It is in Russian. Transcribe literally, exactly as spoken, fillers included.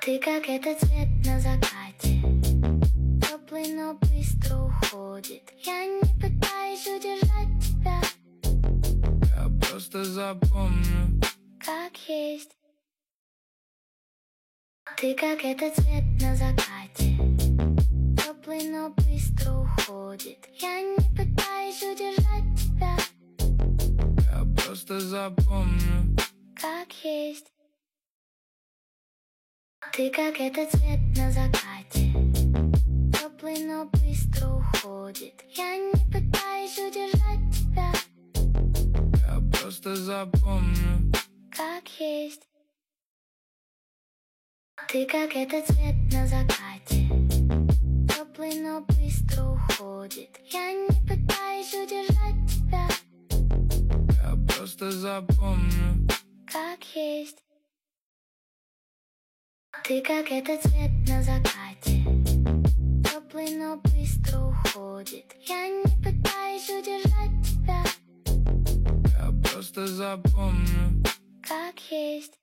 Ты как этот цвет на закате, теплый, но быстро уходит. Я не пытаюсь удержать тебя, я просто запомню, как есть. Ты как этот цвет на закате, теплый, но быстро уходит. Я не пытаюсь удержать тебя, я просто запомню, как есть. Ты как этот цвет на закате, теплый, но быстро уходит. Я не пытаюсь удержать тебя, я просто запомню, как есть. Ты как этот цвет на закате, теплый, но быстро уходит. Я не пытаюсь удержать тебя, я просто запомню, как есть. Ты как этот цвет на закате, теплый, но быстро уходит. Я не пытаюсь удержать тебя, я просто запомню, как есть.